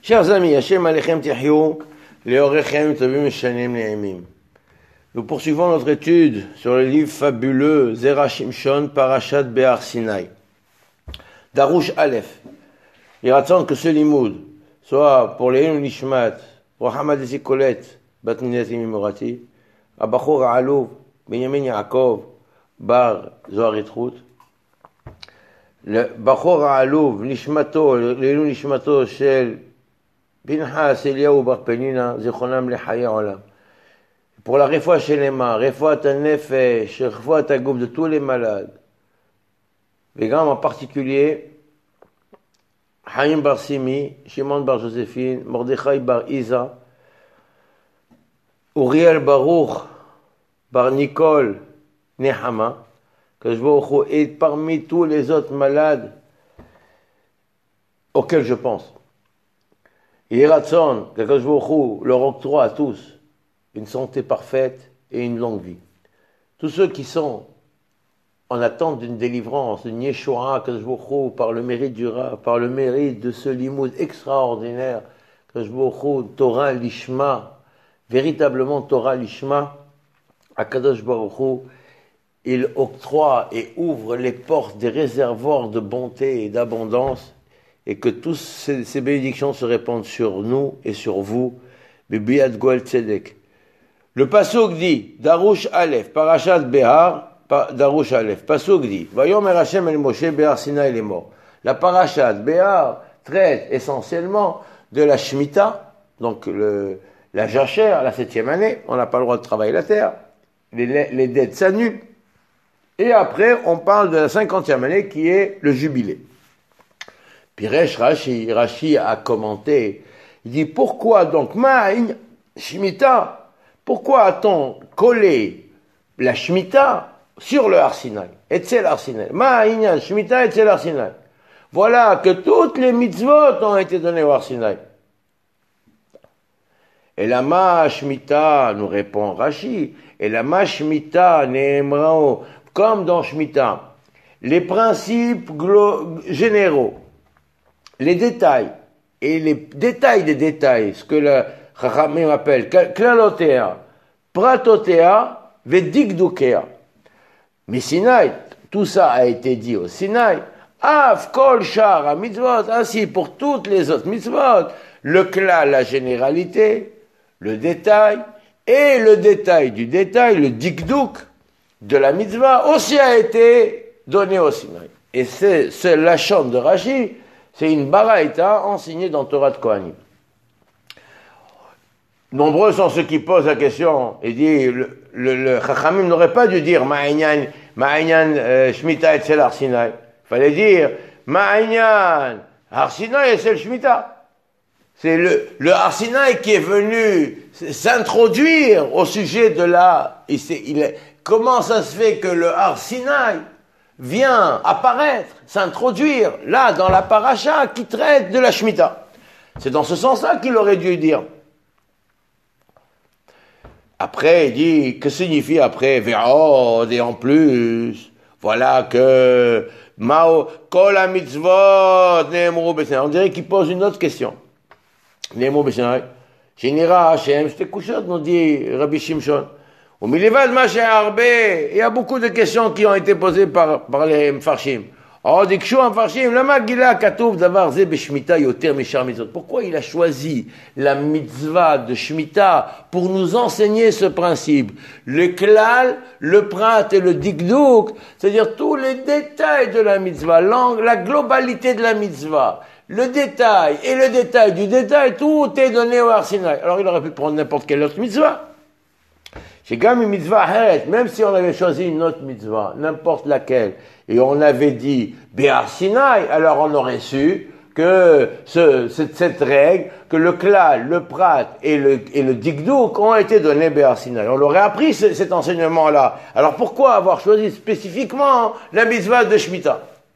Chers amis, Hashem Alechem Tihyou, Leorechem Tovim Shanim Ne'emim. Nous poursuivons notre étude sur le livre fabuleux Zera Shimshon Parashat Behar Sinai. Darush Aleph. Il raconte que ce limoud soit pour les Nishmat, pour Hamad Zikolet, Batninet Imimorati, Abachor Alou, Benjamin Yaakov, Bar Zohar Etrout, le Bachor Alou, Nishmato, les Nishmato, Shel Pinchas Eliyahu Bar Penina, Zichronam Lechaya Olam. Pour la refoua chez les mains, refoua ta nefesh, refoua ta gouf de tous les malades. Et en particulier, Chaim Bar Simi, Shimon Bar Joséphine, Mordechai Bar Isa, Uriel Baruch Bar Nicole Nehama, que je vois et parmi tous les autres malades auxquels je pense. Et Ratson, que je vois leur octroie à tous une santé parfaite et une longue vie. Tous ceux qui sont en attente d'une délivrance, d'une Yeshua, que je vous par le mérite du Rav, par le mérite de ce limoud extraordinaire, que je vous Torah Lishma, véritablement Torah Lishma, Akadosh Baruch Hu, il octroie et ouvre les portes des réservoirs de bonté et d'abondance, et que toutes ces bénédictions se répandent sur nous et sur vous. Bibiyat Goel Tzedek. Le Pasuk dit, Darush Aleph, Parashat Behar, Darush Aleph, Pasuk dit, Vayomer Hashem el Moshe Behar Sinai Lemor. La Parashat Behar traite essentiellement de la Shemitah, donc la jachère, la 7e année, on n'a pas le droit de travailler la terre, les dettes s'annulent, et après on parle de la 50e année qui est le jubilé. Piresh Rashi a commenté, il dit, pourquoi donc, Ma'in, Shemitah, pourquoi a-t-on collé la Shemitah sur le Har Sinai? Etzel Har Sinai. Ma'inyan Shemitah Etzel Har Sinai. Voilà que toutes les mitzvot ont été données au Har Sinai. Et la Ma Shemitah, nous répond Rashi, et la Ma Shemitah Ne'emrao, comme dans Shemitah, les principes généraux, les détails, et les détails des détails, ce que le Chachamim appelle Klalotea, Pratotea, Vedigdukea. Mais Sinai, tout ça a été dit au Sinai. Av Kol Shar mitzvot, ainsi pour toutes les autres mitzvot, le klal, la généralité, le détail, et le détail du détail, le dikduk de la mitzvah, aussi a été donné au Sinai. Et c'est la chambre de Rashi, c'est une baraïta enseignée dans Torah de Kohanim. Nombreux sont ceux qui posent la question et disent le Chachamim n'aurait pas dû dire Ma'inyan Shemitah Etzel Har Sinai. Il fallait dire Ma'inyan Har Sinai Etzel Shemitah. C'est le Har Sinai qui est venu s'introduire au sujet de comment ça se fait que le Har Sinai vient apparaître, s'introduire là dans la paracha qui traite de la Shemitah. C'est dans ce sens-là qu'il aurait dû dire. Après, il dit, que signifie après, Ve'od, et en plus, voilà que, Mao, Kol ha-mitzvot, Ne'emru b'Sinai. On dirait qu'il pose une autre question. Ne'emru b'Sinai. Shenira Hashem, c'était couchot, nous dit Rabbi Shimshon. Au milivad ma she'arbe, il y a beaucoup de questions qui ont été posées par les Mfarshim. Oh, dikshu Mfarshim, lama gila katuv davar ze b'shmita yoter mishar mitzvot. Pourquoi il a choisi la mitzvah de Shemitah pour nous enseigner ce principe? Le klal, le prat et le dikduk, c'est-à-dire tous les détails de la mitzvah, la globalité de la mitzvah, le détail et le détail du détail, tout est donné au Har Sinai. Alors il aurait pu prendre n'importe quelle autre mitzvah. Chez Gam mitzvah Heret, même si on avait choisi une autre mitzvah, n'importe laquelle, et on avait dit Behar Sinai, alors on aurait su que cette règle, que le klal, le prat et le dikduk ont été donnés Behar Sinai. On aurait appris cet enseignement-là. Alors pourquoi avoir choisi spécifiquement la mitzvah de Shemitah?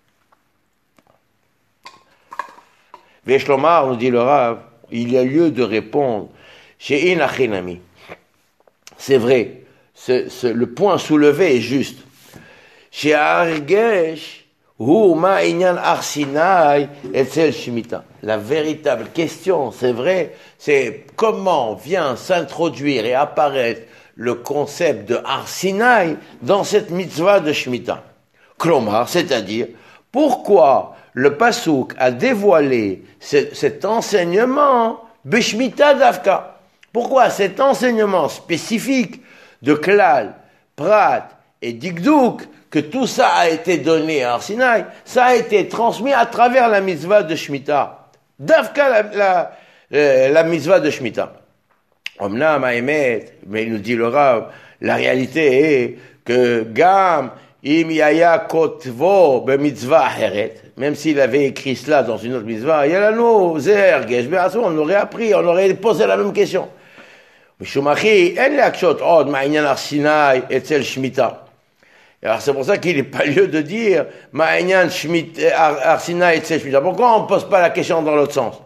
Veshlomar, nous dit le Rav, il y a lieu de répondre chez Inachinami. C'est vrai, le point soulevé est juste. Chez Argesh, La véritable question, c'est vrai, c'est comment vient s'introduire et apparaître le concept de Har Sinai dans cette mitzvah de Shemitah. Klomar, c'est-à-dire, pourquoi le Passouk a dévoilé cet enseignement B'Shmita Davka? Pourquoi cet enseignement spécifique de Klal, Prat et Dikdouk, que tout ça a été donné à Har Sinai, ça a été transmis à travers la mitzvah de Shemitah. Davka la mitzvah de Shemitah. Omnam Haemet, mais il nous dit le Rav, la réalité est que Gam im yaya kotvo b'mitzvah aheret, même s'il avait écrit cela dans une autre mitzvah, yalano zer gesh be'ason, on aurait appris, on aurait posé la même question. Mishumachi en leakshot od ma'inyan Har Sinai etzel Shemitah. Alors c'est pour ça qu'il n'est pas lieu de dire ma'inyan Har Sinai etzel Shemitah. Pourquoi on ne pose pas la question dans l'autre sens?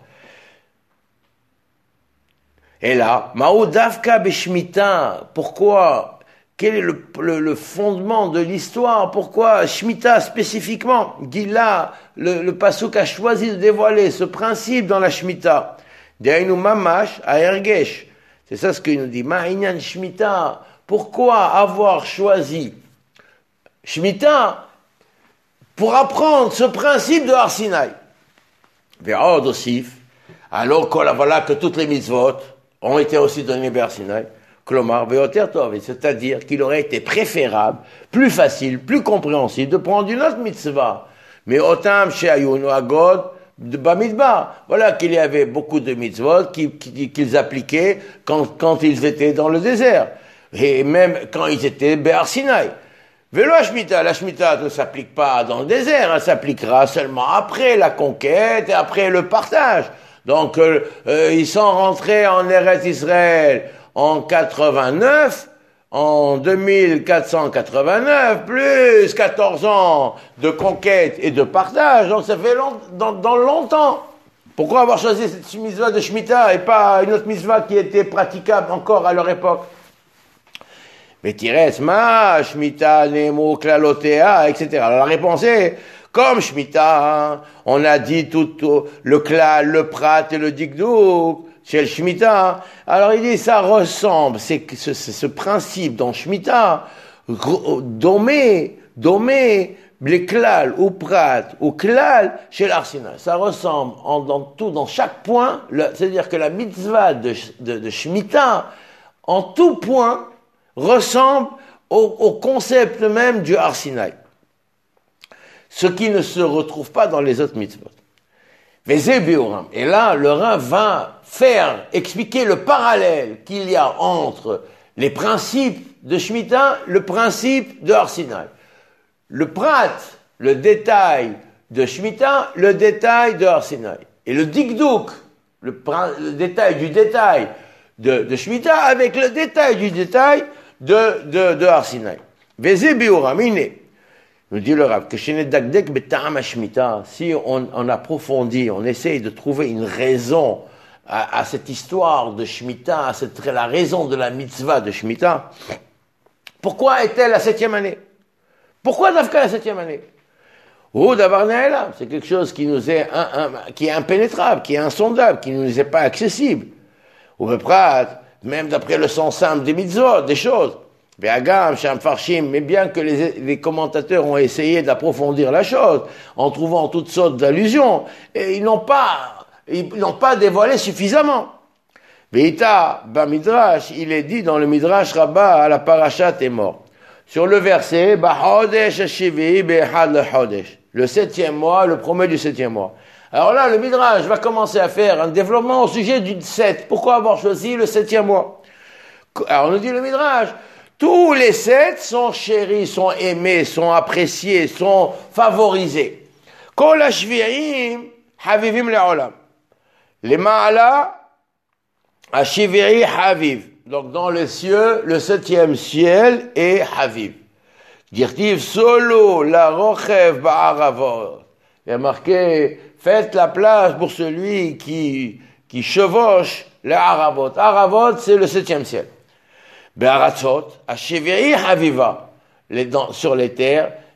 Et là, Ma'u Davka B'Shmita, pourquoi? Quel est le fondement de l'histoire? Pourquoi Shemitah spécifiquement? Gila, le Pasuk a choisi de dévoiler ce principe dans la Shemitah. De'ainu mamash ha'ergesh. C'est ça ce qu'il nous dit. Ma'inyan Shemitah. Pourquoi avoir choisi Shemitah pour apprendre ce principe de Har Sinai? Ve'od osif. Alors voilà que toutes les mitzvot ont été aussi données par Har Sinai. Klomar ve'oter tov, c'est-à-dire qu'il aurait été préférable, plus facile, plus compréhensible de prendre une autre mitzvah. Mais otam she'ayunu agod de Bamidbar. Voilà qu'il y avait beaucoup de mitzvot qu'ils appliquaient quand ils étaient dans le désert. Et même quand ils étaient Har Sinai. Vélo Shemitah, la Shemitah ne s'applique pas dans le désert, elle s'appliquera seulement après la conquête et après le partage. Donc, ils sont rentrés en Eretz Israël en 89, en 2489, plus 14 ans de conquête et de partage. Donc, ça fait dans longtemps. Pourquoi avoir choisi cette mitzvah de Shemitah et pas une autre mitzvah qui était praticable encore à leur époque? Mais Tires, ma, Shemitah, Nemo, Klalotea, etc. Alors, la réponse est, comme Shemitah, on a dit tout le Klal, le Prat et le Dikdouk, chez le Shemitah. Alors il dit, ça ressemble, c'est ce principe dans Shemitah, domé, les Klal ou Prat ou Klal chez l'Har Sinai. Ça ressemble dans chaque point, c'est-à-dire que la mitzvah de Shemitah, en tout point, ressemble au concept même du Har Sinai. Ce qui ne se retrouve pas dans les autres mitzvot. Et là, le Rav va expliquer le parallèle qu'il y a entre les principes de Shemitah, le principe de Har Sinai. Le Prat, le détail de Shemitah, le détail de Har Sinai. Et le Dikdouk, le détail du détail de Shemitah avec le détail du détail de Har Sinai. Nous dit le Rav, que si on approfondit, on essaye de trouver une raison à cette histoire de Shemitah, la raison de la mitzvah de Shemitah, pourquoi est-elle la 7e année? Pourquoi Davka la 7e année? C'est quelque chose qui nous est qui est impénétrable, qui est insondable, qui ne nous est pas accessible. Même d'après le sens simple des mitzvot, des choses. Mais bien que les commentateurs ont essayé d'approfondir la chose, en trouvant toutes sortes d'allusions, et ils n'ont pas dévoilé suffisamment. Veita, Midrash, il est dit dans le Midrash Rabbah à la Parashat est mort. Sur le verset, le 7e mois, le premier du 7e mois. Alors là, le Midrash va commencer à faire un développement au sujet du 7. Pourquoi avoir choisi le 7e mois? Alors on nous dit le Midrash, tous les 7 sont chéris, sont aimés, sont appréciés, sont favorisés. Kol hashvi'im havivim le'olam. Les ma'ala hashvi'i haviv. Donc dans les cieux, le 7e ciel est haviv. Dirtiv solo la rochev ba'aravot. Il y a marqué, faites la place pour celui qui chevauche les aravot. Aravot, c'est le 7e ciel. Be'aratzot, hashvi'i haviva. Sur les terres,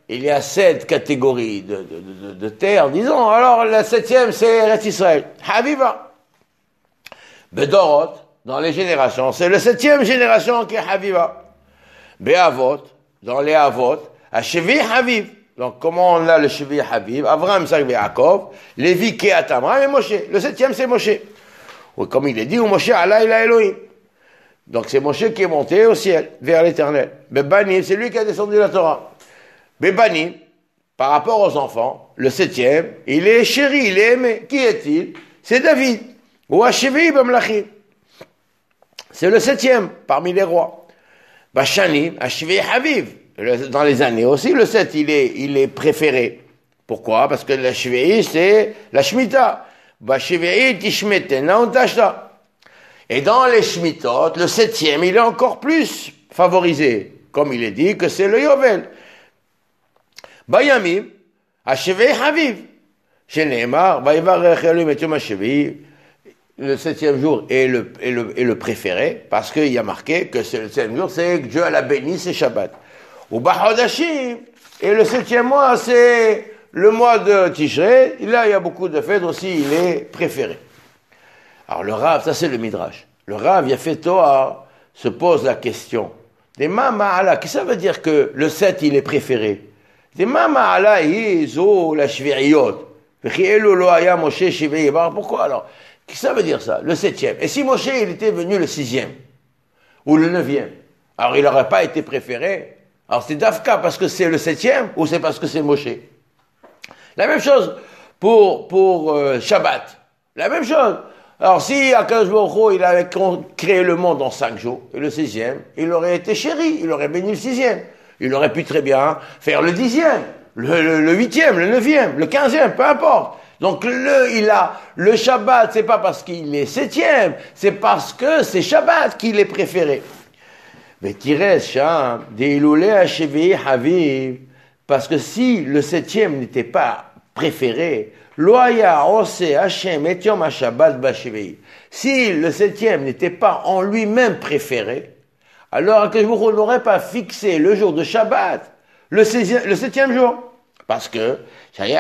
il y a 7 catégories de terre, disons. Alors, la 7e, c'est Eretz Israël. Haviva. Bedorot, dans les générations, c'est la 7e génération qui est Haviva. Be'avot, dans les Avot, Shevi Haviv. Donc, comment on a le Shevi Haviv? Avraham, Isaac, Yaakov, Lévi, Kehat, Amram et Moshe. Le 7e, c'est Moshe. Ou comme il est dit, Moshe, Allah, il a Elohim. Donc, c'est Moshe qui est monté au ciel, vers l'éternel. Bebanim, c'est lui qui a descendu la Torah. Bebanim, par rapport aux enfants, le 7e, il est chéri, il est aimé. Qui est-il? C'est David. Ou Shevi Bamlachim. C'est le 7e parmi les rois. Bashanim, Shevi Haviv. Dans les années aussi, le 7, il est préféré. Pourquoi? Parce que la Shvi'i, c'est la Shemitah. Shvi'i tishmetena untashta. Et dans les Shmitot, le 7e, il est encore plus favorisé. Comme il est dit que c'est le Yovel. Bayamim, Shvi'i Haviv. Sheneemar, Vayivarech Elohim et Yom HaShevi'i. Le 7e jour est le préféré, parce qu'il y a marqué que c'est le 7e jour, c'est que Dieu l'a béni, c'est Shabbat. Ou Bahodashim, et le 7e mois, c'est le mois de Tishrei. Là, il y a beaucoup de fêtes aussi, il est préféré. Alors, le Rav, ça c'est le Midrash. Le Rav, Yafet Toar, se pose la question. Des Ma'ala, qu'est-ce que ça veut dire que le 7, il est préféré? Des Ma'ala, Izo, la Shvi'iyot. Pourquoi alors? Qu'est-ce que ça veut dire ça? Le 7e. Et si Moshe, il était venu le 6e? Ou le 9e? Alors, il n'aurait pas été préféré? Alors c'est Dafka parce que c'est le 7e ou c'est parce que c'est Moshe? La même chose pour Shabbat. La même chose. Alors si Akadosh Baruch Hu, il avait créé le monde en 5 jours, et le 6e, il aurait été chéri, il aurait béni le 6e. Il aurait pu très bien faire le 10e, le 8e, le 9e, le 15e, peu importe. Donc le Shabbat, c'est pas parce qu'il est 7e, c'est parce que c'est Shabbat qu'il est préféré. Mais Tires, Sham, des Iloulé Shevi Haviv, parce que si le 7e n'était pas préféré, Loaya Ose Hashem et Yom HaShabbat Bashevi. Si le 7e n'était pas en lui-même préféré, alors que je vous n'aurais pas fixé le jour de Shabbat, le 7e jour. Parce que, il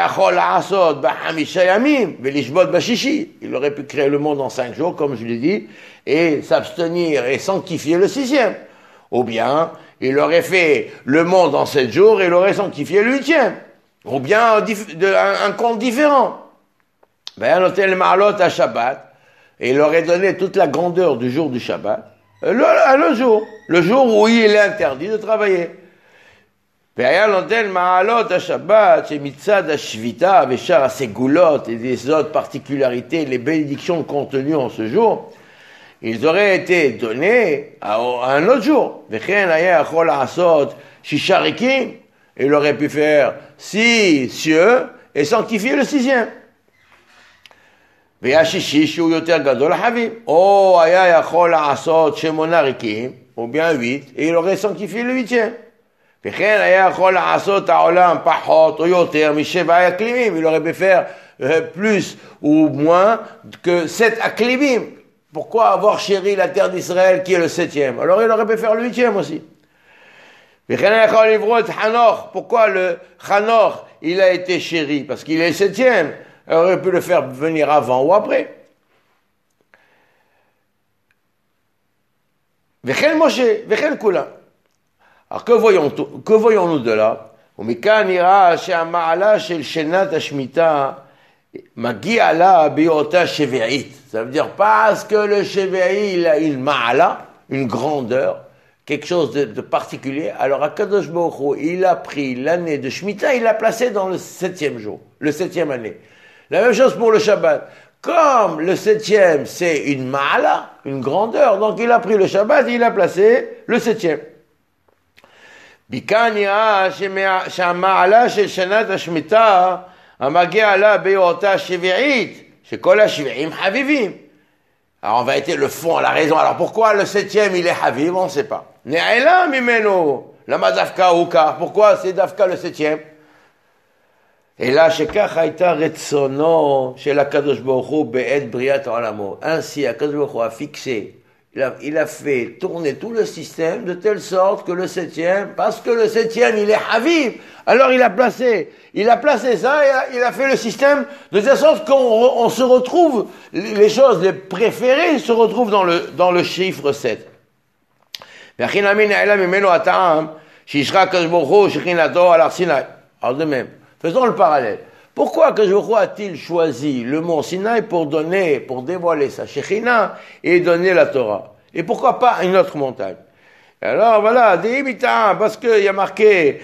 aurait pu créer le monde en 5 jours, comme je l'ai dit, et s'abstenir et sanctifier le 6e. Ou bien, il aurait fait le monde en 7 jours et il aurait sanctifié le 8e. Ou bien un compte différent. Ben, l'hôtel Ma'alot à Shabbat, et il aurait donné toute la grandeur du jour du Shabbat, le jour où il est interdit de travailler. והיה נותן מעלות השבת שמצד השביתה ושאר הסגולות et des autres particularités, les bénédictions contenues en ce jour, ils auraient été donnés à un autre jour. וכן היה יכול לעשות 6 rikim, il aurait pu faire 6 cieux et sanctifier le 6e. והיה שישי שהוא יותר גדול לחביב, או היה יכול לעשות 8 rikim, ou bien 8, et il aurait sanctifié le 8e. וכן היה יכול לעשות העולם פחות או יותר משבע אקלימים, il aurait pu faire plus ou moins que 7 aklimim. Pourquoi avoir chéri la terre d'Israël qui est le 7e? Alors il aurait pu faire le 8e aussi. וכן היה יכול לברוא את חנוך. Pourquoi le Hanor il a été chéri? Parce qu'il est le 7e. Il aurait pu le faire venir avant ou après. וכן משה, וכן כולם. Alors que voyons-nous de là? ומכאן נראה שהמעלה של שנת השמיטה מגיע לה בהיותה שביעית. Ça veut dire parce que le שביעי il a une ma'ala, une grandeur, quelque chose de particulier. Alors Akadosh Baruch Hu, il a pris l'année de Shemitah, il l'a placé dans le 7e jour, le 7e année. La même chose pour le Shabbat. Comme le 7e c'est une ma'ala, une grandeur, donc il a pris le Shabbat, il a placé le 7e. מכאן נראה שהמעלה של שנת השמיטה המגיע לה בהיותה שביעית, שכל השביעים חביבים. Alors on va être le fond, la raison. Alors pourquoi le 7e il est חביב? On ne sait pas. נעלם ממנו, למה דווקא הוא כך? Pourquoi c'est דווקא le 7e? אלא שכך הייתה רצונו של הקדוש ברוך הוא בעת בריאת העולמו. Ainsi הקדוש ברוך הוא a fixé il a fait tourner tout le système de telle sorte que le 7e, parce que le 7e, il est Havib, alors il a placé ça, et il a fait le système de telle sorte qu'on se retrouve, les choses les préférées se retrouvent dans le chiffre 7. Alors de même, faisons le parallèle. Pourquoi Akadosh Baruch Hu a-t-il choisi le mont Sinaï pour dévoiler sa Shekhinah et donner la Torah? Et pourquoi pas une autre montagne? Alors voilà, parce qu'il y a marqué,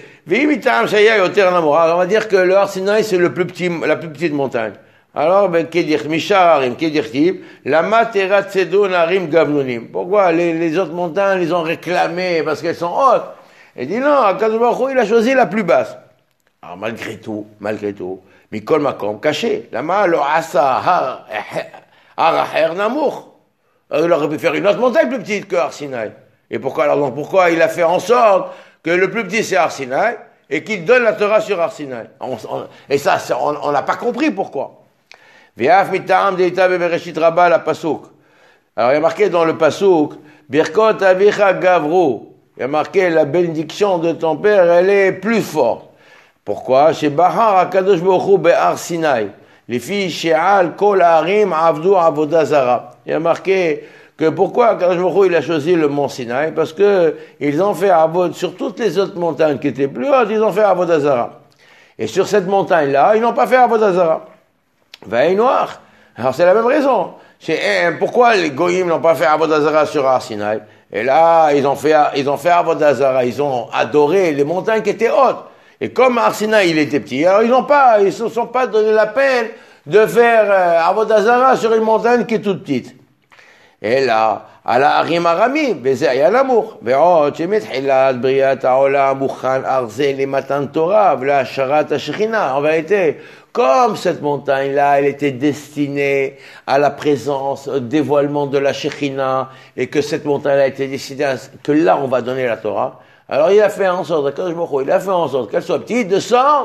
alors on va dire que le Har Sinaï c'est la plus petite montagne. Alors, Kedir Misharim, Kedir Tib, la Matera Tzedon Harim Gavnunim. Pourquoi les autres montagnes, ils ont réclamé parce qu'elles sont hautes? Il dit non, Akadosh Baruch Hu, il a choisi la plus basse. Alors malgré tout, Mikol Makom, caché. Lama lo asa haraher namour. Il aurait pu faire une autre montagne plus petite que Har Sinaï. Et pourquoi alors donc? Pourquoi il a fait en sorte que le plus petit c'est Har Sinaï et qu'il donne la Torah sur Har Sinaï? Et ça, on n'a pas compris pourquoi. Viaf mitam deita bebereshit rabba la pasuk. Alors il y a marqué dans le pasuk, Birkot avicha gavro. Il y a marqué la bénédiction de ton père, elle est plus forte. Pourquoi? Chez Bahar Akadosh Baruch Hu be'Har Sinaï. Les filles she'al kol harim avdu avoda zara. Il y a marqué que pourquoi Akadosh Baruch Hu il a choisi le mont Sinaï? Parce que ils ont fait avod sur toutes les autres montagnes qui étaient plus hautes, ils ont fait avoda zara. Et sur cette montagne-là, ils n'ont pas fait avoda zara. Veille noire. Alors c'est la même raison. Pourquoi les goyim n'ont pas fait avoda zara sur Har Sinaï? Et là, ils ont fait avoda zara. Ils ont adoré les montagnes qui étaient hautes. Et comme Har Sinaï, il était petit, alors ils ne se sont pas donné la peine de faire avoda zara sur une montagne qui est toute petite. Et là, ala harim harami, beze aya l'amour. Ve'od shemitchilat briat ha'olam mukhan arze lematan Torah v'la'asharat ha'shechina. En vérité, comme cette montagne-là, elle était destinée à la présence, au dévoilement de la Shekhinah, et que cette montagne-là était destinée à que là, on va donner la Torah. Alors, il a fait en sorte, qu'elle soit petite, de sorte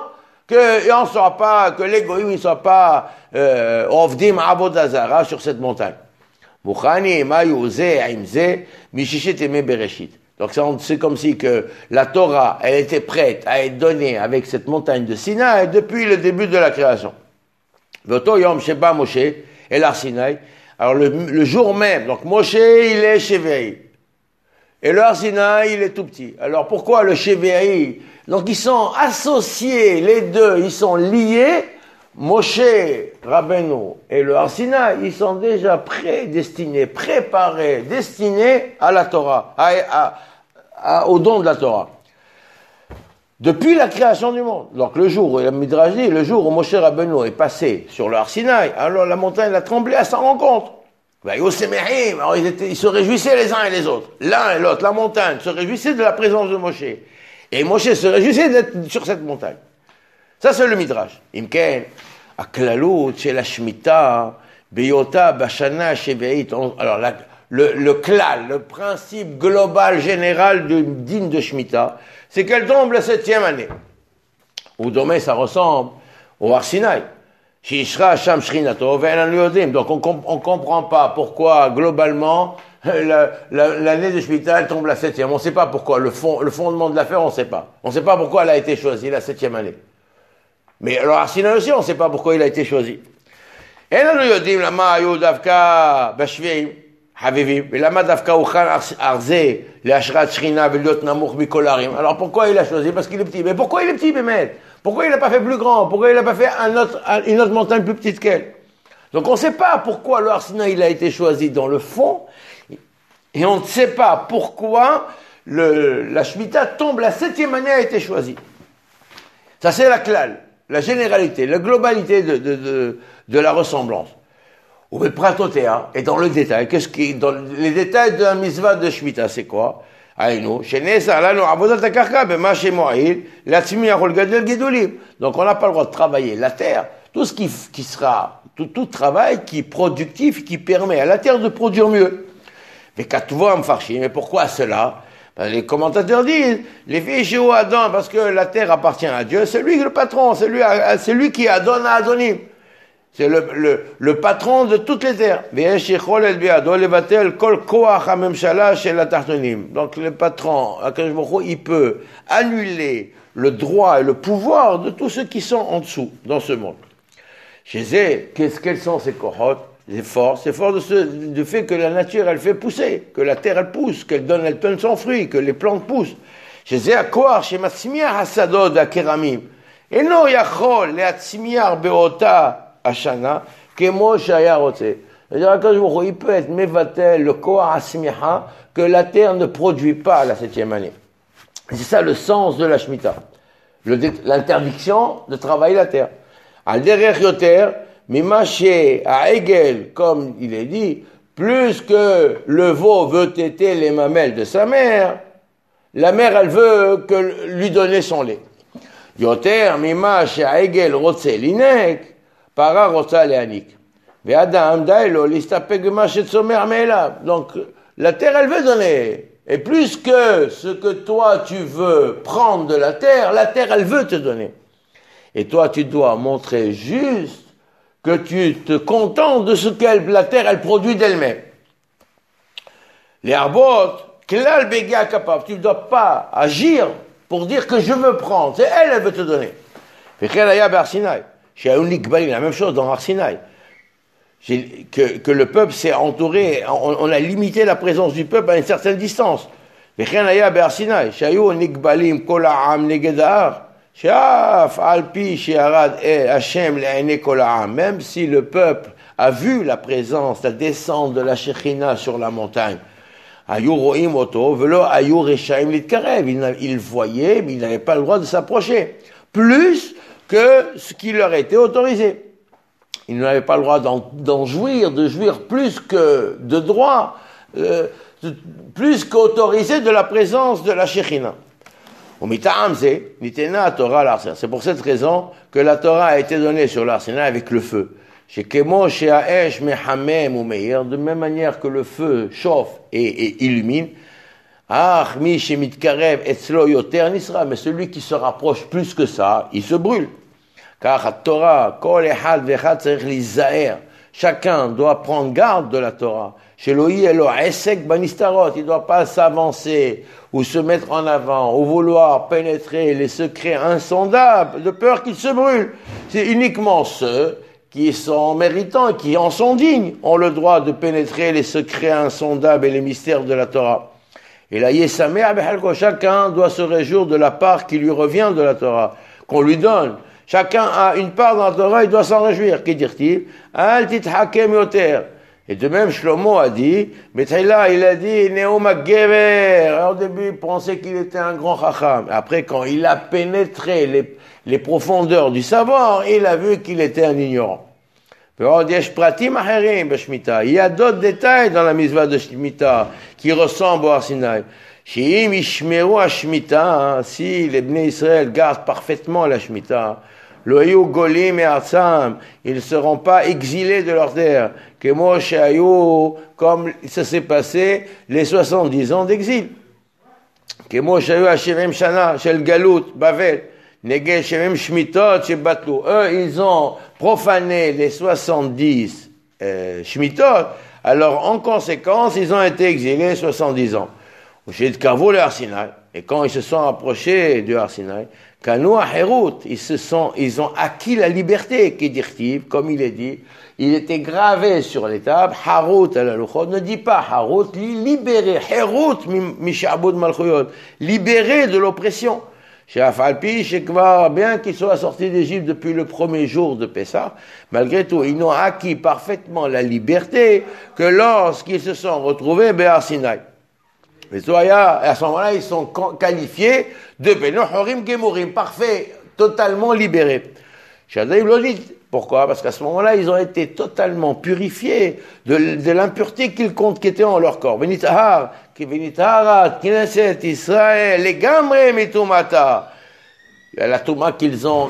que les goïms ne soient pas, ovdim avoda zara sur cette montagne. Mukhani, mayu, ze, aimze, mishichet eme bereshit. Donc c'est comme si que la Torah, elle était prête à être donnée avec cette montagne de Sinaï depuis le début de la création. Voto yom sheba Moshe et l'Ar Sinaï. Alors le jour même, donc Moshe il est Shevéi et le Har Sinaï il est tout petit. Alors pourquoi le Shevéi? Donc ils sont associés, les deux, ils sont liés. Moshe Rabbeinu et le Har Sinaï, ils sont déjà prédestinés, préparés, destinés à la Torah, au don de la Torah. Depuis la création du monde. Donc le jour où, le Midrash dit, le jour où Moshe Rabbeinu est passé sur le Har Sinaï, alors la montagne a tremblé à sa rencontre. Alors ils se réjouissaient les uns et les autres. L'un et l'autre, la montagne, se réjouissaient de la présence de Moshe. Et Moshe se réjouissait d'être sur cette montagne. Ça, c'est le Midrash. Imken, aklalut, c'est la Shemitah, beyota, bashana, sheve'it. Alors, le klal, le principe global, général du digne de Shemitah, c'est qu'elle tombe la 7e année. Ou demain, ça ressemble au Har Sinaï. Shishra, Sham, Shrinato, ve'enan yodim. Donc, on comprend pas pourquoi, globalement, l'année de Shemitah, elle tombe la 7e. On sait pas pourquoi. Le fondement de l'affaire, on sait pas. On sait pas pourquoi elle a été choisie, la 7e année. Mais alors Har Sinaï aussi, on ne sait pas pourquoi il a été choisi. Et là, nous disons, lama ayu davka bashveim havivim, et lama davka uchan arze le ashrat shrina veliot namuch mikol harim. Alors pourquoi il a choisi? Parce qu'il est petit. Mais pourquoi il est petit, Bémet? Pourquoi il n'a pas fait plus grand? Pourquoi il n'a pas fait une autre montagne plus petite qu'elle? Donc on ne sait pas pourquoi le Har Sinaï il a été choisi dans le fond, et on ne sait pas pourquoi la Shemitah tombe, la 7e année a été choisie. Ça c'est la klal. La généralité, la globalité de la ressemblance. Ou le pratotéa est dans le détail. Dans les détails de la mitzvah de Shemitah, c'est quoi? Donc on n'a pas le droit de travailler la terre. Tout ce qui sera, tout travail qui est productif, qui permet à la terre de produire mieux. Mais pourquoi cela? Les commentateurs disent, les filles chez Adam, parce que la terre appartient à Dieu, c'est lui le patron, c'est lui qui adonne à Adonim. C'est le patron de toutes les terres. Donc le patron, il peut annuler le droit et le pouvoir de tous ceux qui sont en dessous dans ce monde. Quelles sont ces kohot? Les forces, c'est fort du fait que la nature, elle fait pousser, que la terre, elle pousse, qu'elle donne son fruit, que les plantes poussent. Chez Akor, chez Matsimiar Hasadod, à Keramim. Et non, Yachol, les Hatsimiar Beota, Ashana, Kemo Shaya Rote. C'est-à-dire, il peut être Mevatel, le Koar Asmiha, que la terre ne produit pas la 7e année. C'est ça le sens de la Shemitah. L'interdiction de travailler la terre. Al derrière Yoter, Mimaché à Hegel, comme il est dit, plus que le veau veut téter les mamelles de sa mère, la mère, elle veut lui donner son lait. Yoter, Mimaché à Hegel, Rotse Linek, Para Rotsa Leanik. Ve'adam dailo listapek b'mashet somer me'elav. Donc, la terre, elle veut donner. Et plus que ce que toi, tu veux prendre de la terre, elle veut te donner. Et toi, tu dois montrer juste que tu te contentes de ce que la terre, elle produit d'elle-même. Les arbot, klal begia kapab, tu ne dois pas agir pour dire que je veux prendre. C'est elle veut te donner. La même chose dans Arsinaï. Que le peuple s'est entouré, on a limité la présence du peuple à une certaine distance. Même si le peuple a vu la présence, la descente de la Shekhinah sur la montagne, ils voyaient, mais ils n'avaient pas le droit de s'approcher, plus que ce qui leur était autorisé. Ils n'avaient pas le droit d'en jouir, de jouir plus que de droit, plus qu'autorisé de la présence de la Shekhinah. C'est pour cette raison que la Torah a été donnée sur l'Ar Sinaï avec le feu. De même manière que le feu chauffe et illumine, mais celui qui se rapproche plus que ça, il se brûle. Car la Torah, chacun doit prendre garde de la Torah. Il ne doit pas s'avancer ou se mettre en avant ou vouloir pénétrer les secrets insondables de peur qu'ils se brûlent. C'est uniquement ceux qui sont méritants et qui en sont dignes ont le droit de pénétrer les secrets insondables et les mystères de la Torah. Et là, chacun doit se réjouir de la part qui lui revient de la Torah, qu'on lui donne. Chacun a une part dans la Torah, il doit s'en réjouir. Qu'est dit-il? Al tithakem yoter. Et de même, Shlomo a dit, Bethaïla, il a dit, Neoma Gever. Alors, au début, il pensait qu'il était un grand chacham. Après, quand il a pénétré les profondeurs du savoir, il a vu qu'il était un ignorant. Il y a d'autres détails dans la mitzvah de Shemitah qui ressemblent au Har Sinaï. Si les Bnei Israël gardent parfaitement la Shemitah, ils ne seront pas exilés de leur terre, comme ça s'est passé les 70 ans d'exil. Eux, ils ont profané les 70 Shmitot, alors en conséquence, ils ont été exilés 70 ans. Et quand ils se sont approchés du Har Sinaï, ils ont acquis la liberté, qui dit, comme il est dit, il était gravé sur les tables, Harut al-Luchot, ne dit pas Harut, libéré, Harut mishabud malchuyot, libéré de l'oppression. Bien qu'ils soient sortis d'Égypte depuis le premier jour de Pessah, malgré tout, ils n'ont acquis parfaitement la liberté que lorsqu'ils se sont retrouvés Har Sinaï. Et à ce moment-là, ils sont qualifiés de Benochorim Gemurim, parfaits, totalement libérés. Pourquoi? Parce qu'à ce moment-là, ils ont été totalement purifiés de l'impureté qui était en leur corps. Benitaharat, Knesset, Israël, les Gamre Mitumata. La Touma qu'ils ont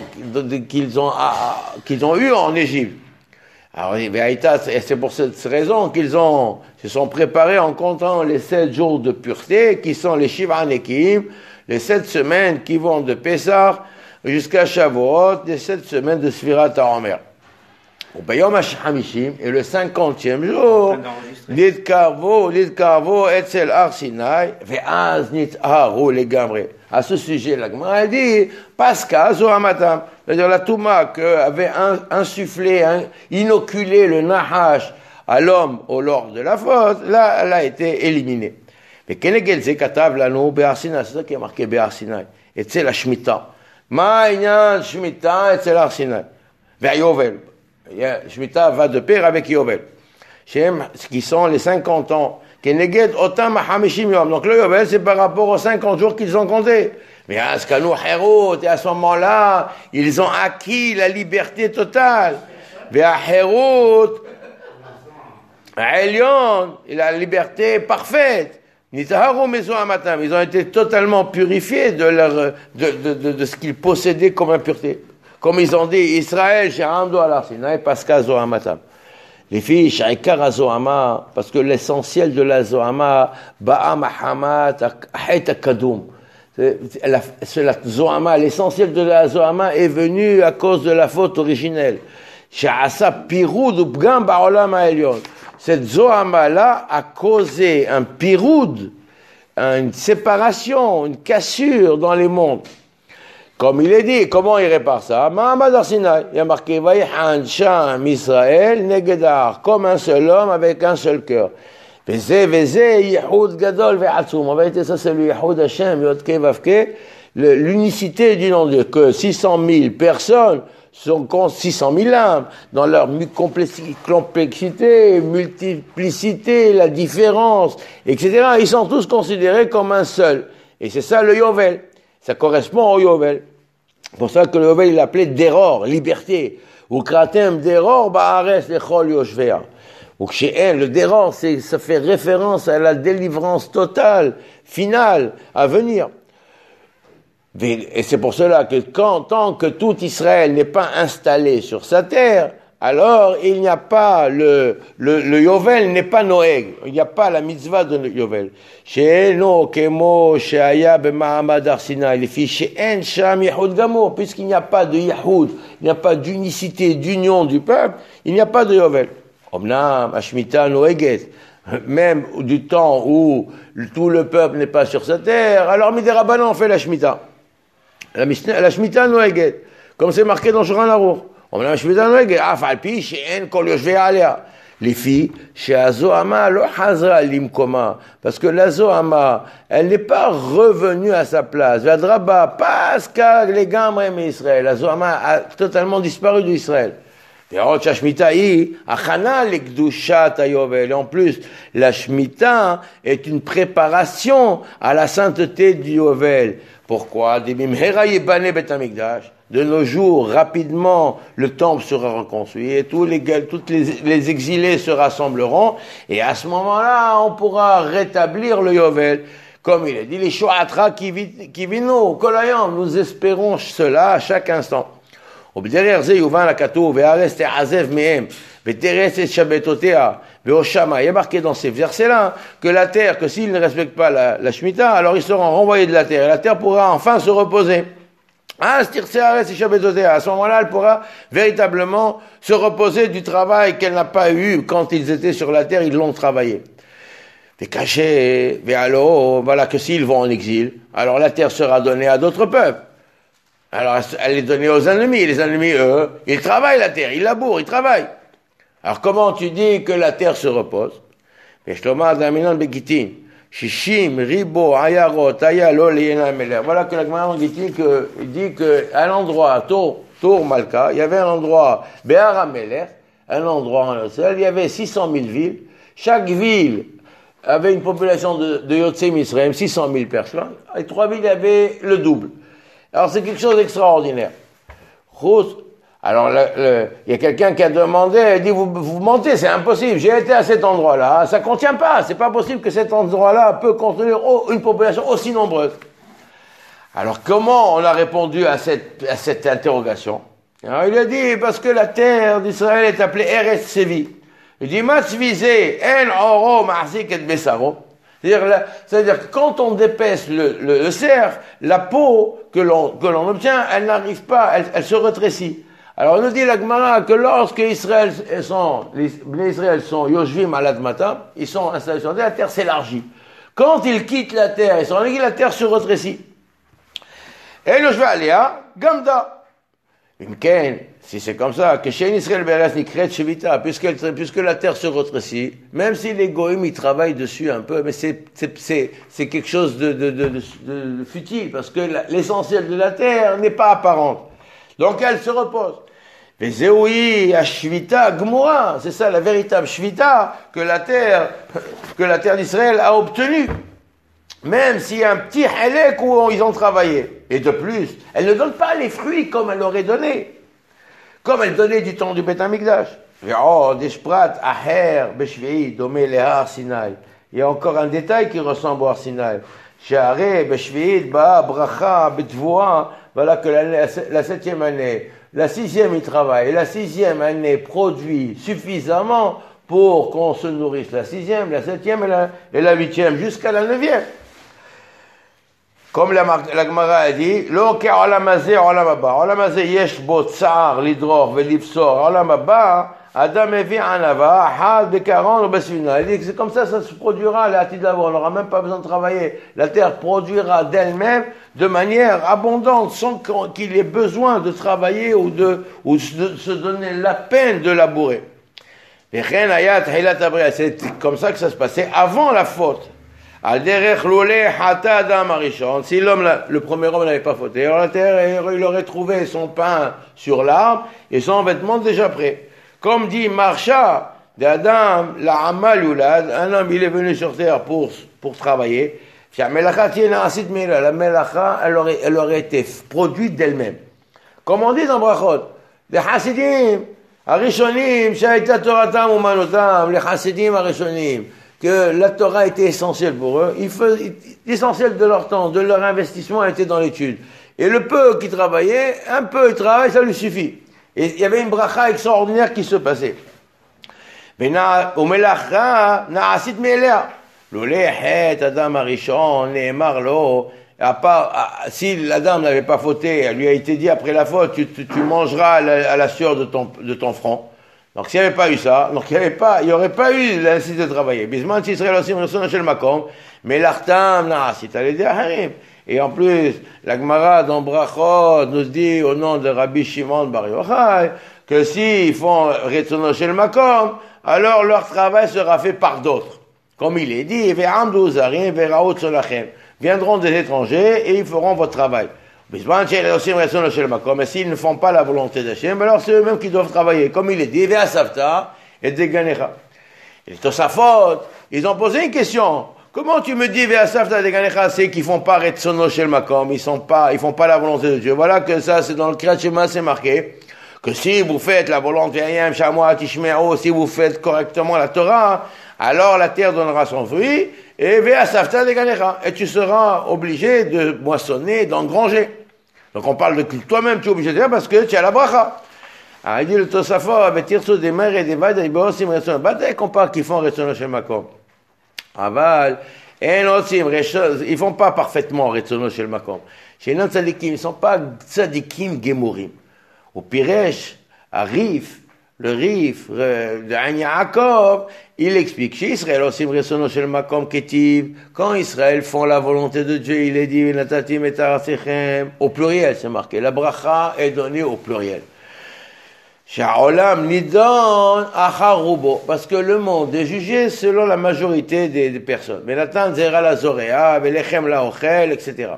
eue en Égypte. Alors, c'est pour cette raison qu'ils se sont préparés en comptant les 7 jours de pureté, qui sont les Shiva Nekim, les 7 semaines qui vont de Pessah jusqu'à Shavuot, les 7 semaines de Sfirat HaOmer. Bayom HaShamishim, et le 50e jour, Lidkarvo, Etzel Har Sinai, Ve'az Nitharu Legamre. À ce sujet, la Gemara dit, Pascha Zohamatam, c'est-à-dire la Touma qu'avait insufflé, inoculé le Nahash à l'homme lors de la faute, là, elle a été éliminée. Mais Kenegel Zekatav Lano Be'ar Sinai, c'est ça qui est marqué Be'ar Sinai, Etzel HaShmita. Ma'inyan Shmita Etzel Har Sinai, Ve'yovel. Shmita va de pair avec Yovel. Qui sont les 50 ans. Keneged Otam Hamishim Yom. Donc le Yovel, c'est par rapport aux 50 jours qu'ils ont comptés. Mais à Skanou Herot, et à ce moment-là, ils ont acquis la liberté totale. Vea Herot, Elion, la liberté parfaite. Nitaharu Mezo Amatam. Ils ont été totalement purifiés de ce qu'ils possédaient comme impureté. Comme ils ont dit, Israël, She'amdo al Sinai, Pascha Zohamatam. Les filles, Shaikar Zohama, parce que l'essentiel de la Zohama, Ba'a Mahamat, Hayt Kadum. La Zohama, l'essentiel de la Zohama est venu à cause de la faute originelle. She'asa Piroud Ubgam Ba'olam Ha'elyon. Cette Zohama-là a causé un piroud, une séparation, une cassure dans les mondes. Comme il est dit, comment il répare ça? Mahamad Arsinaï, il y a marqué Vaïhan Sham Israël Negedar, comme un seul homme avec un seul cœur. Vezé, Yehoud Gadol Ve'atzum. En vérité, ça c'est le Yehoud Hashem, Yodke Vavke, l'unicité du nom de Dieu, que 600 000 personnes sont 600 000 âmes, dans leur complexité, multiplicité, la différence, etc. Ils sont tous considérés comme un seul. Et c'est ça le Yovel. Ça correspond au Yovel. C'est pour ça que le Yovel, il l'appelait Deror, liberté. Ou Kratem Deror, Ba'ares Lechol Yoshvea. Ou Kshe'en, le Deror, ça fait référence à la délivrance totale, finale, à venir. Et c'est pour cela que tant que tout Israël n'est pas installé sur sa terre, alors il n'y a pas le Yovel n'est pas Noëg. Il n'y a pas la mitzvah de Yovel. She'eno kemo she'aya b'ma'amad Har Sinai. Les filles she'en sham Yehoud Gamor. Puisqu'il n'y a pas de Yehoud, il n'y a pas d'unicité, d'union du peuple, il n'y a pas de Yovel. Omnam, Ashmita Noeget. Même du temps où tout le peuple n'est pas sur sa terre, alors Midérabbanan on fait la Shemitah. La Shemitah Noeget. Comme c'est marqué dans Shulchan Aruch. Les filles, chez Azohama, le Hazra Limkoma, parce que la Zohama, elle n'est pas revenue à sa place. La Draba, parce que les gammes aiment Israël. La Zohama a totalement disparu d'Israël. Et en plus, la Shemitah est une préparation à la sainteté du Yovel. Pourquoi? De nos jours, rapidement, le temple sera reconstruit et tous les exilés se rassembleront et à ce moment-là, on pourra rétablir le Yovel. Comme il est dit, les Shoatra qui vino, Kolayam, nous espérons cela à chaque instant. Il y a marqué dans ces versets-là que la terre, que s'ils ne respectent pas la Shemitah, alors ils seront renvoyés de la terre et la terre pourra enfin se reposer. À ce moment-là, elle pourra véritablement se reposer du travail qu'elle n'a pas eu quand ils étaient sur la terre, ils l'ont travaillé. Voilà que s'ils vont en exil, alors la terre sera donnée à d'autres peuples. Alors elle est donnée aux ennemis. Les ennemis, eux, ils travaillent la terre, ils labourent, ils travaillent. Alors comment tu dis que la terre se repose? Shishim, Ribo, Ayarot, Ayalo, Meler. Voilà que la Gemara dit qu'à l'endroit, Tour Malka, il y avait un endroit, Be'ar HaMelech, un endroit en seul, il y avait 600 000 villes. Chaque ville avait une population de Yotzei Misraim, 600 000 personnes. Et 3 villes avaient le double. Alors c'est quelque chose d'extraordinaire. Alors, il y a quelqu'un qui a demandé, il dit, vous mentez, c'est impossible, j'ai été à cet endroit-là, ça contient pas, c'est pas possible que cet endroit-là peut contenir une population aussi nombreuse. Alors, comment on a répondu à cette interrogation? Alors, il a dit, parce que la terre d'Israël est appelée Eretz Sevi. Il dit, Matzvizé, en oro, ma'zik et besaro. C'est-à-dire que quand on dépaisse le cerf, la peau que l'on obtient, elle n'arrive pas, elle se rétrécit. Alors, on nous dit la Gemara que lorsque les Bnei Israël sont Yoshvim al Admata, ils sont installés sur la terre, la terre s'élargit. Quand ils quittent la terre, ils sont allés, la terre se rétrécit. Et le Shva Aléa, Gamda. Imken, si c'est comme ça, que chez Israël Beres Nikret Shevita, puisque la terre se rétrécit, même si les Goïm ils travaillent dessus un peu, mais c'est quelque chose de futile, parce que l'essentiel de la terre n'est pas apparente. Donc elle se repose. Vezeoui Ashvita Gmora, c'est ça la véritable Shvita que la terre d'Israël a obtenue. Même s'il y a un petit halek où ils ont travaillé. Et de plus, elle ne donne pas les fruits comme elle aurait donné. Comme elle donnait du temps du Beth Amikdash. Il y a encore un détail qui ressemble au Har Sinaï. Voilà que la 7e année, la 6e il travaille, et la 6e année produit suffisamment pour qu'on se nourrisse. La 6e, la 7e et la 8e, jusqu'à la 9e. Comme la Gemara a dit, lo ka'olam hazeh olam haba. Olam hazeh yesh bo tsar lidror velipsor. Olam haba, adam evi anava, had bekaron ou besvina. Il dit que c'est comme ça se produira la hâte d'abord. On n'aura même pas besoin de travailler. La terre produira d'elle-même de manière abondante, sans qu'il ait besoin de travailler ou de se donner la peine de labourer. C'est comme ça que ça se passait avant la faute. Si le premier homme n'avait pas fauté, alors la terre, il aurait trouvé son pain sur l'arbre et son vêtement déjà prêt. Comme dit Marsha, d'Adam, la Amal Yulad, un homme il est venu sur terre pour travailler. La melacha, elle aurait été produite d'elle-même. Comme on dit dans Brachot, les Hasidim, Arishonim, Shaita Toratam Umanotam, les Hasidim Arishonim, que la Torah était essentielle pour eux, l'essentiel de leur temps, de leur investissement était dans l'étude. Et le peu qu'ils travaillaient, un peu ils travaillent, ça lui suffit. Et il y avait une bracha extraordinaire qui se passait. Si l'Adam n'avait pas fauté, elle lui a été dit après la faute, tu mangeras à la sueur de ton front. Donc s'il n'y avait pas eu ça, donc il n'y aurait pas eu la nécessité de travailler. Et en plus, la Gemara dans Brachot nous dit au nom de Rabbi Shimon Bar Yochai que s'ils font Retzono Shel Makom, alors leur travail sera fait par d'autres. Comme il est dit, viendront des étrangers et ils feront votre travail. Mais s'ils ne font pas la volonté d'Hachem, alors c'est eux-mêmes qui doivent travailler. Comme il est dit, et Deganecha. Et les Tosafot, ils ont posé une question. Comment tu me dis, c'est qu'ils font pas Retzono Shel Makom, ils font pas la volonté de Dieu. Voilà que ça, c'est dans le Kriyat Shema, c'est marqué que si vous faites la volonté Hayam Shamoa Tishme'o, si vous faites correctement la Torah, alors la terre donnera son fruit, et tu seras obligé de moissonner, d'engranger. Donc on parle de culte. Toi-même, tu es obligé de faire parce que tu as la bracha. Alors il dit le Tosafot, avec Tirso des mers et des vagues, dès qu'on parle qu'ils font Retzono Shel Makom. Aval, ils font pas parfaitement Retzono Shel Makom. Chez les tzadikim, ils ne sont pas tzadikim gemurim. Au Piresh, à Rif, le Rif de An Yaakov, il explique chez Israël, osim Retzono Shel Makom ketiv, quand Israël font la volonté de Dieu, il est dit, natatim et arasechem, au pluriel, c'est marqué. La bracha est donnée au pluriel. Sha'olam nidon acharubo, parce que le monde est jugé selon la majorité des personnes. Benatan zera la zorea, velechem la ochel, etc.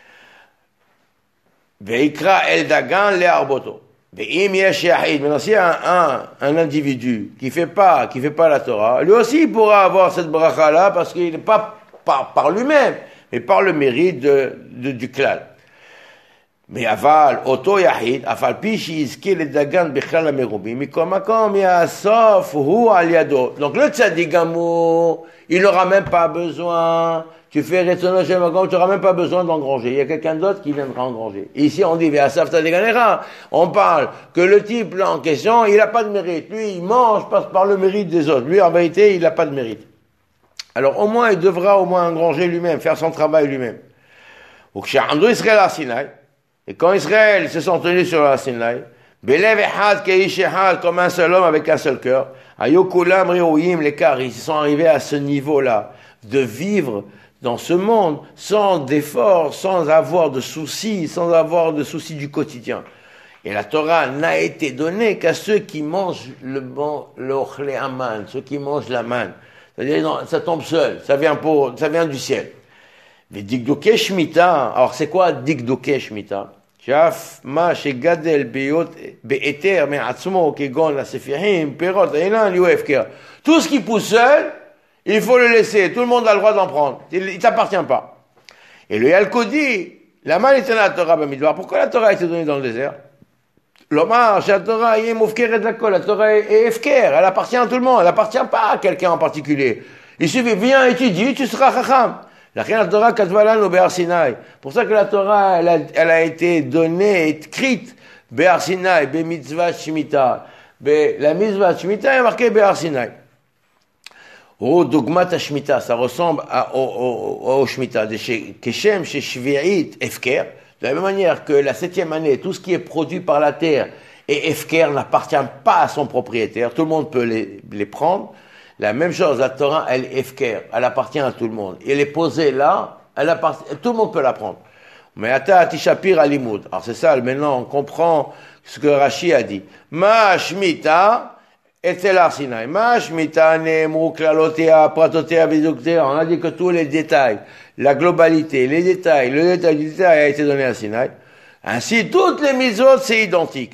Veikra el dagan le arboto. Veim yesh yahid. Maintenant, s'il y a un individu qui fait pas la Torah, lui aussi il pourra avoir cette bracha là parce qu'il n'est pas par lui-même, mais par le mérite du klal. Mais aval, auto yahid, afal pishi iski le dagan bichlal amerubim, mikom makom yasof hu al yado. Donc le tzadik gamour, il n'aura même pas besoin, tu fais Retzono Shel Makom, tu n'auras même pas besoin d'engranger. Il y a quelqu'un d'autre qui viendra engranger. Ici on dit, ve'asafta deganera, on parle que le type là en question, il n'a pas de mérite. Lui, il mange, passe par le mérite des autres. Lui, en vérité, il n'a pas de mérite. Alors au moins, il devra au moins engranger lui-même, faire son travail lui-même. Ou que Israël à Sinaï, et quand Israël se sont tenus sur la Sinaï, Belev echad keish echad, comme un seul homme avec un seul cœur. Ayokulam reoyim lekar, ils sont arrivés à ce niveau-là, de vivre dans ce monde sans effort, sans avoir de soucis du quotidien. Et la Torah n'a été donnée qu'à ceux qui mangent l'ochle aman, ceux qui mangent la manne. C'est-à-dire, non, ça tombe seul, ça vient du ciel. Mais dikdoke shmita, alors c'est quoi dikdoke shmita? Shaf ma shegadel be'eter me'atzmo kegon la-sefirhim perot einan liu hefker. Tout ce qui pousse seul, il faut le laisser. Tout le monde a le droit d'en prendre. Il t'appartient pas. Et le Yalko dit, la manne était dans la Torah b'midbar. Pourquoi la Torah a été donnée dans le désert? L'Omar, la Torah est moufker et de la colle. La Torah est efker. Elle appartient à tout le monde. Elle appartient pas à quelqu'un en particulier. Il suffit, viens étudier, tu seras chacham. La Torah katvalan au Be'ar Sinai. Pour ça que la Torah, elle a été donnée, écrite, Be'ar Sinai, Be'mitzvah Shemitah. La mitzvah Shemitah est marquée Be'ar Sinai. Oh, dogmat Shemitah, ça ressemble au Shemitah. Keshem, chez Shvi'it, Efker. De la même manière que la 7e année, tout ce qui est produit par la terre et Efker n'appartient pas à son propriétaire, tout le monde peut les prendre. La même chose, la Torah, elle est Efker, elle appartient à tout le monde. Elle est posée là, tout le monde peut la prendre. Mais ata tishapir alimud. Alors c'est ça, maintenant on comprend ce que Rashi a dit. Ma shmita etel Har Sinai. Ma shmita ne'emru klalotea, pratotea, viduktea. On a dit que tous les détails, la globalité, le détail du détail a été donné à Sinaï. Ainsi, toutes les mitzvot, c'est identique.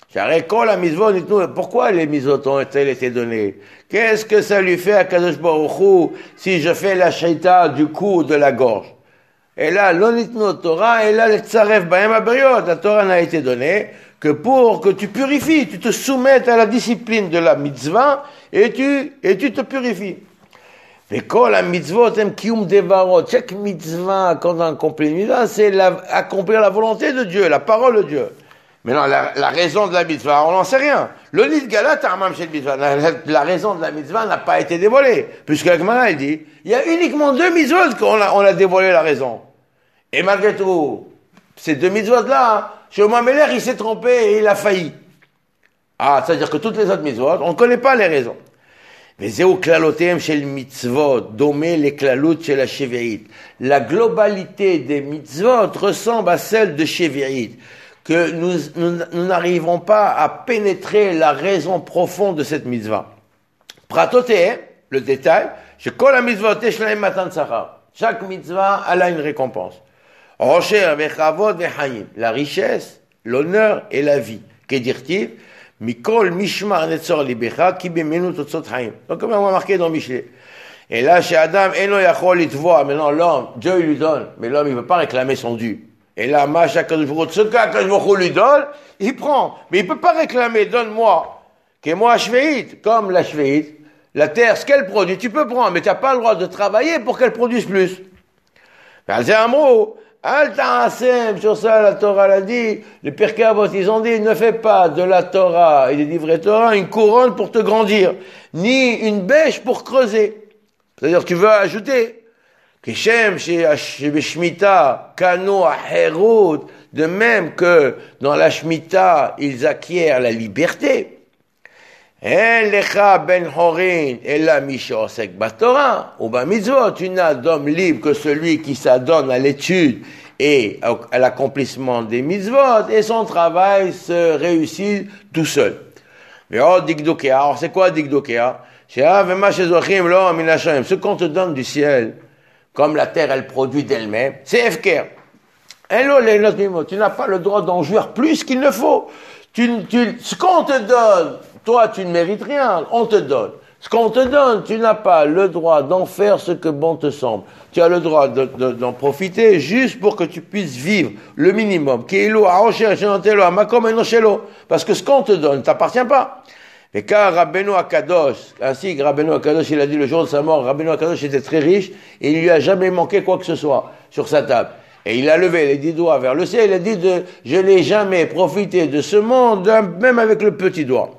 Pourquoi les mitzvot ont-elles été données? Qu'est-ce que ça lui fait à Kadosh Baruch Hu si je fais la shaita du cou, de la gorge? Et là, l'onitno Torah, et là, le tsaref bahem abriot, la Torah n'a été donnée que pour que tu purifies, tu te soumettes à la discipline de la mitzvah, et tu te purifies. Mais quand la mitzvot aime kium devarot, chaque mitzvah, quand on accomplit une mitzvah, c'est accomplir la volonté de Dieu, la parole de Dieu. Mais non, la raison de la mitzvah, on n'en sait rien. Le nid galat ta'amam chez le mitzvah, la raison de la mitzvah n'a pas été dévoilée. Puisque la Gemara, elle dit, il y a uniquement 2 mitzvot qu'on a dévoilé la raison. Et malgré tout, ces 2 mitzvot-là, Shlomo Ameler, il s'est trompé et il a failli. Ah, c'est-à-dire que toutes les autres mitzvot, on ne connaît pas les raisons. Mais zéou klalotem chez le mitzvot, domé les klalout chez la shevi'it. La globalité des mitzvot ressemble à celle de shevi'it. Que nous n'arrivons pas à pénétrer la raison profonde de cette mitzvah. Pratoté, le détail, la mitzvah, chaque mitzvah, elle a une récompense. Rocher, vechavod, vechayim, la richesse, l'honneur et la vie. Qu'est-il? Mikol, mishmar, netzor, libecha, ki bemenu, totzot, hayim. Donc, comme on va marquer dans Michelet. Et là, chez Adam, eno yachol, litvoa, maintenant l'homme, Dieu lui donne, mais l'homme, il ne veut pas réclamer son dû. Et là, ce qu'Akadosh lui donne, il prend. Mais il ne peut pas réclamer, donne-moi, que moi shveït, comme la shveït, la terre, ce qu'elle produit, tu peux prendre, mais tu n'as pas le droit de travailler pour qu'elle produise plus. C'est un mot. Sur ça, la Torah l'a dit, les Pirkei Avot, ils ont dit, ne fais pas de la Torah et des livrets Torah une couronne pour te grandir, ni une bêche pour creuser. C'est-à-dire, tu veux ajouter. Kishem chez Shemitah, Kano Herod, de même que dans la Shemitah, ils acquièrent la liberté. En lecha ben horin, ela mishosek batorah, ou ba mitzvot, tu n'as d'homme libre que celui qui s'adonne à l'étude et à l'accomplissement des mitzvot, et son travail se réussit tout seul. Mais oh, dikdokea, alors c'est quoi dikdokea? Ce qu'on te donne du ciel, comme la terre, elle produit d'elle-même, c'est Efker. Tu n'as pas le droit d'en jouir plus qu'il ne faut. Ce qu'on te donne, toi, tu ne mérites rien, on te donne. Ce qu'on te donne, tu n'as pas le droit d'en faire ce que bon te semble. Tu as le droit d'en profiter juste pour que tu puisses vivre le minimum. Parce que ce qu'on te donne ne t'appartient pas. Et car Rabbeinu Akadosh, ainsi que Rabbeinu Akadosh, il a dit le jour de sa mort, Rabbeinu Akadosh était très riche et il lui a jamais manqué quoi que ce soit sur sa table. Et il a levé les 10 doigts vers le ciel, il a dit je n'ai jamais profité de ce monde, même avec le petit doigt.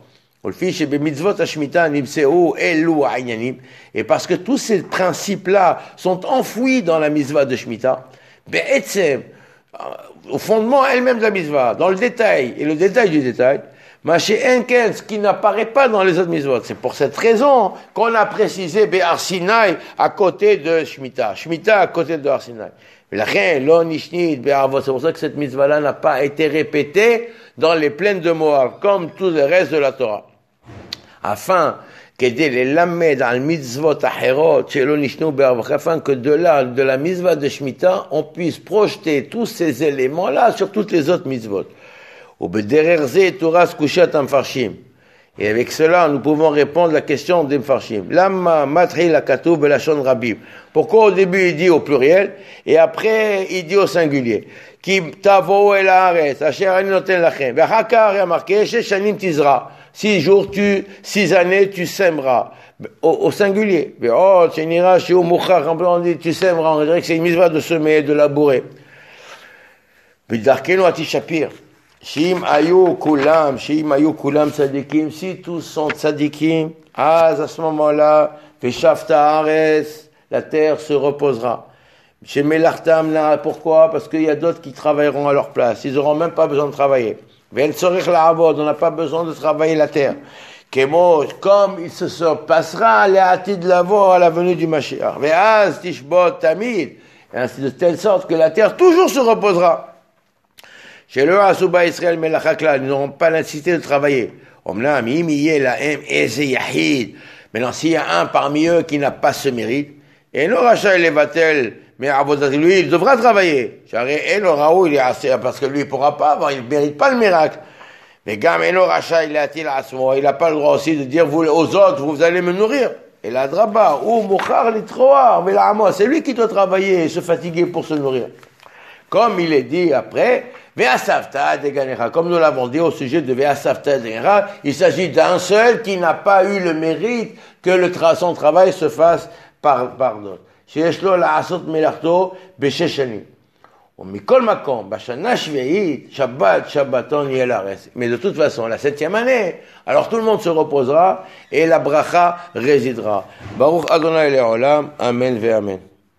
Et parce que tous ces principes-là sont enfouis dans la mitzvah de Shemitah, au fondement elle-même de la mitzvah, dans le détail, et le détail du détail, Maché Enken, ce qui n'apparaît pas dans les autres mitzvot. C'est pour cette raison qu'on a précisé Be'ar Sinai à côté de Shemitah. Shemitah à côté de Har Sinai. C'est pour ça que cette mitzvah-là n'a pas été répétée dans les plaines de Moab, comme tout le reste de la Torah. Afin que de là, de la mitzvah de Shemitah, on puisse projeter tous ces éléments-là sur toutes les autres mitzvot. Et avec cela, nous pouvons répondre à la question des Mfarshim. Pourquoi au début il dit au pluriel et après il dit au singulier? Six jours, 6 années, tu sèmeras. Au singulier. On dit tu sèmeras. On dirait que c'est une mitzvah de semer, de labourer. Si tous sont tzadikim, à ce moment-là, la terre se reposera. Chez Melartam, pourquoi? Parce qu'il y a d'autres qui travailleront à leur place. Ils n'auront même pas besoin de travailler. On n'a pas besoin de travailler la terre. Comme il se passera à la venue du Mashiach. Et ainsi de telle sorte que la terre toujours se reposera. Chez le Asuba Israël Melachakla, ils n'auront pas l'incité de travailler. Maintenant, s'il y a un parmi eux qui n'a pas ce mérite, et no Racha Levatel, mais lui, il devra travailler. Parce que lui, il pourra pas avoir, il ne mérite pas le miracle. Mais Gameno Racha, il n'a pas le droit aussi de dire aux autres, vous allez me nourrir. Et la draba, ou Mouchar Litroar, mais c'est lui qui doit travailler et se fatiguer pour se nourrir. Comme il est dit après, Ve'asavta deganera, comme nous l'avons dit au sujet de Ve'asavta deganera, il s'agit d'un seul qui n'a pas eu le mérite que son travail se fasse par d'autres. שיש לו לעשות מלאכתו בשש שנים. ומכל מקום, בשנה שביעית, שבת, שבתון יהיה לארץ. Mais de toute façon, la 7e année, alors tout le monde se reposera et la bracha résidera. Baruch Adonai Le'olam, Amen ve'Amen.